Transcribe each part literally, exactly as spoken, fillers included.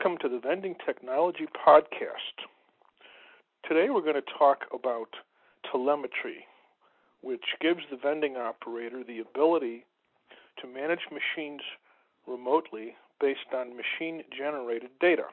welcome to the Vending Technology Podcast. Today we're going to talk about telemetry, which gives the vending operator the ability to manage machines remotely based on machine-generated data.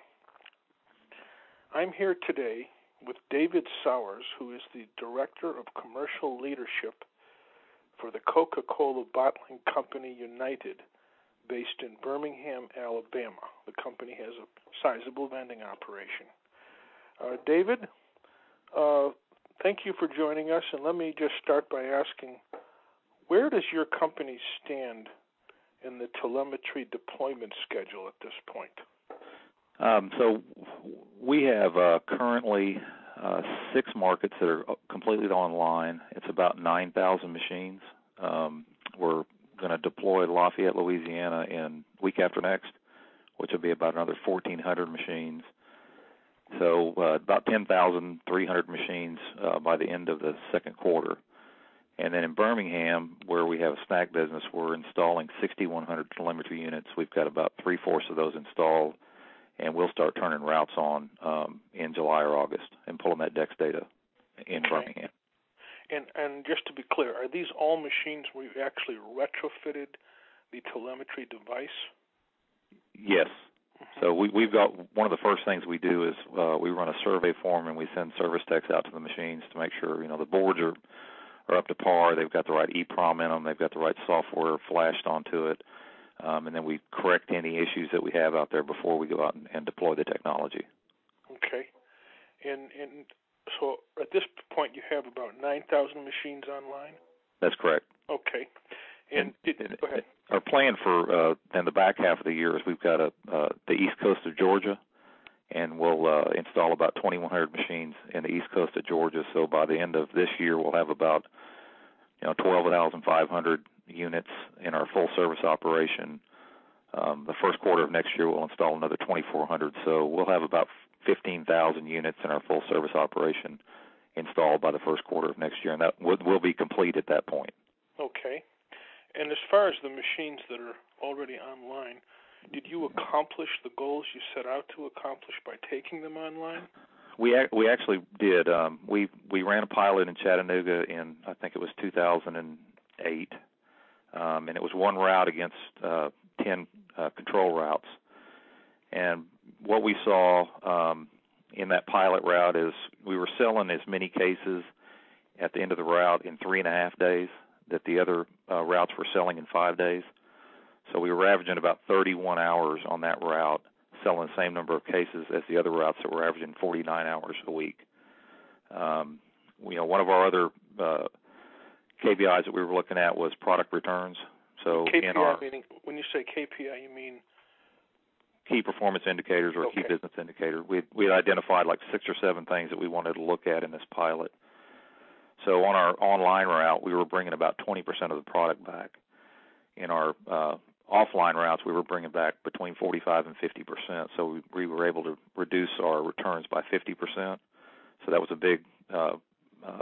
I'm here today with David Sowers, who is the Director of Commercial Leadership for the Coca-Cola Bottling Company United, based in Birmingham, Alabama. The company has a sizable vending operation. Uh, David, uh, thank you for joining us, and let me just start by asking, where does your company stand in the telemetry deployment schedule at this point? Um, so we have uh, currently uh, six markets that are completely online. It's about nine thousand machines. Um, we're going to deploy Lafayette, Louisiana in week after next, which will be about another fourteen hundred machines. So uh, about ten thousand three hundred machines uh, by the end of the second quarter. And then in Birmingham, where we have a snack business, we're installing sixty-one hundred telemetry units. We've got about three-fourths of those installed, and we'll start turning routes on um, in July or August and pulling that D E X data in okay. Birmingham. And and just to be clear, are these all machines where you actually retrofitted the telemetry device? Yes. Mm-hmm. So we, we've got one of the first things we do is uh, we run a survey form and we send service techs out to the machines to make sure, you know, the boards are, are up to par, they've got the right EEPROM in them, they've got the right software flashed onto it, um, and then we correct any issues that we have out there before we go out and, and deploy the technology. Okay. And and so at this point you have about nine thousand machines online? That's correct. Okay. And, and, did, go ahead. Our plan for uh, in the back half of the year is we've got a, uh, the east coast of Georgia, and we'll uh, install about twenty-one hundred machines in the east coast of Georgia. So by the end of this year, we'll have about you know twelve thousand five hundred units in our full service operation. Um, the first quarter of next year, we'll install another twenty-four hundred. So we'll have about fifteen thousand units in our full service operation installed by the first quarter of next year, and that will, will be complete at that point. Okay. And as far as the machines that are already online, did you accomplish the goals you set out to accomplish by taking them online? We ac- we actually did. Um, we we ran a pilot in Chattanooga in I think it was two thousand eight, um, and it was one route against uh, ten uh, control routes. And what we saw um, in that pilot route is we were selling as many cases at the end of the route in three and a half days that the other uh, routes were selling in five days. So we were averaging about thirty-one hours on that route, selling the same number of cases as the other routes that were averaging forty-nine hours a week. Um, you know, one of our other uh, K P Is that we were looking at was product returns. So K P I in our meaning, when you say K P I, you mean key performance indicators or okay. key business indicator. We we identified like six or seven things that we wanted to look at in this pilot. So on our online route, we were bringing about twenty percent of the product back. In our uh, offline routes, we were bringing back between forty-five and fifty percent. So we, we were able to reduce our returns by fifty percent. So that was a big uh, uh,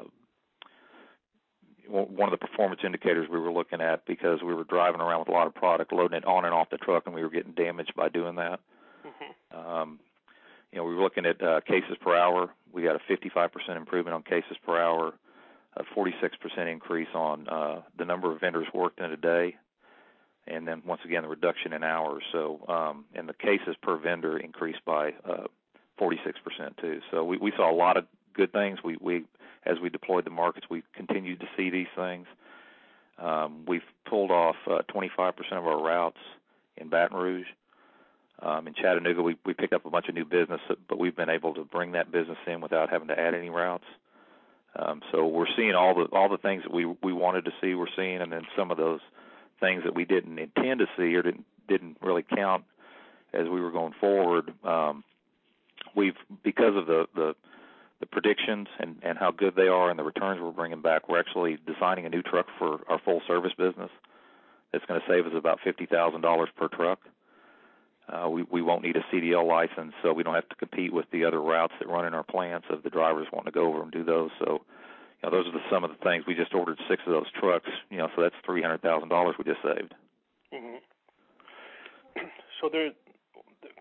one of the performance indicators we were looking at, because we were driving around with a lot of product, loading it on and off the truck, and we were getting damaged by doing that. Mm-hmm. Um, you know, we were looking at uh, cases per hour. We got a fifty-five percent improvement on cases per hour, a forty-six percent increase on uh, the number of vendors worked in a day, and then once again the reduction in hours. So, um, and the cases per vendor increased by uh, forty-six percent too. So we, we saw a lot of good things. We, we as we deployed the markets, we continued to see these things. Um, we've pulled off uh, twenty-five percent of our routes in Baton Rouge. Um, in Chattanooga, we, we picked up a bunch of new business, but we've been able to bring that business in without having to add any routes. Um, so we're seeing all the all the things that we we wanted to see. We're seeing, and then some of those things that we didn't intend to see or didn't didn't really count as we were going forward. Um, we've because of the, the the predictions and, and how good they are and the returns we're bringing back, we're actually designing a new truck for our full service business that's going to save us about fifty thousand dollars per truck. Uh, we, we won't need a C D L license, so we don't have to compete with the other routes that run in our plants of the drivers wanting to go over and do those. So, you know, those are the, some of the things. We just ordered six of those trucks, you know, so that's three hundred thousand dollars we just saved. Mm-hmm. So there,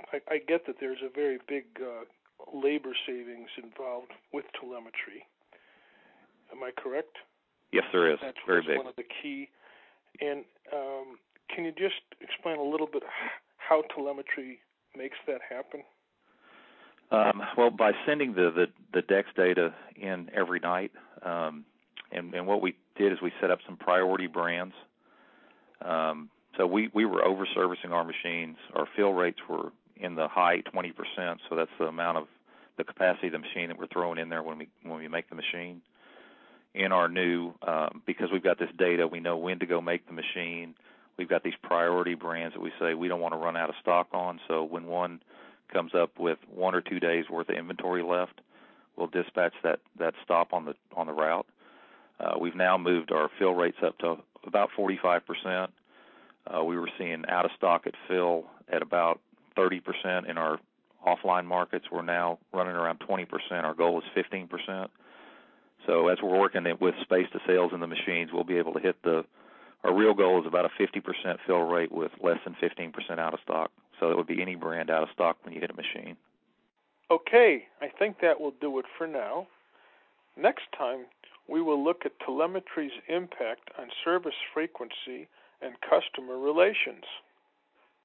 I, I get that there's a very big uh, labor savings involved with telemetry. Am I correct? Yes, there is. That's very big. One of the key. And um, can you just explain a little bit how telemetry makes that happen? Um, well, by sending the, the, the DEX data in every night, um, and, and what we did is we set up some priority brands. Um, so we, we were over-servicing our machines. Our fill rates were in the high twenty percent, so that's the amount of the capacity of the machine that we're throwing in there when we when we make the machine. In our new, um, because we've got this data, we know when to go make the machine. We've got these priority brands that we say we don't want to run out of stock on, so when one comes up with one or two days worth of inventory left, we'll dispatch that, that stop on the on the route. Uh, we've now moved our fill rates up to about forty-five percent. Uh, we were seeing out of stock at fill at about thirty percent in our offline markets. We're now running around twenty percent. Our goal is fifteen percent. So as we're working with space to sales in the machines, we'll be able to hit the, our real goal is about a fifty percent fill rate with less than fifteen percent out of stock. So it would be any brand out of stock when you hit a machine. Okay, I think that will do it for now. Next time, we will look at telemetry's impact on service frequency and customer relations.